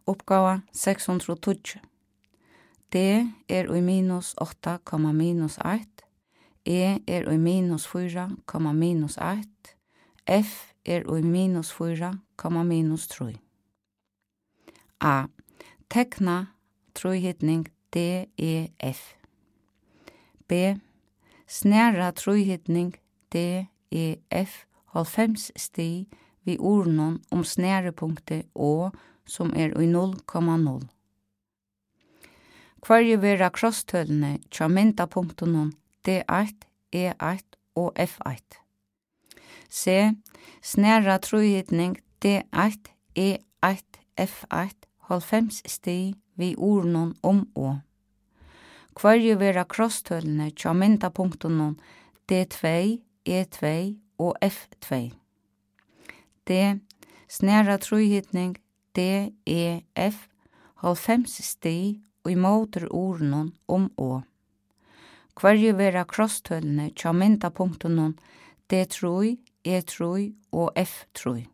Uppgava 620. D i minus 8, minus 1. E i minus 4, minus 1. F i minus 4, minus 3. A. Tekna trøyhitning DEF. B. Snæra trøyhitning DEF 90 stig vi urnon snærepunktet Å som i 0,0. Hverje vera krosstølene tja myndapunktunum D1, E1 og F1. C. Snæra trøyhitning D1, E1, F1 90 stig vi urnon Å. Hverje vera krosstølene tja myndapunktunum D2, E2 og F2. D. Snæra trøyhitning DEF 90 stig og motor urnon Å. Hverje vera krosstølene tja myndapunktunum D3, E3 og F3.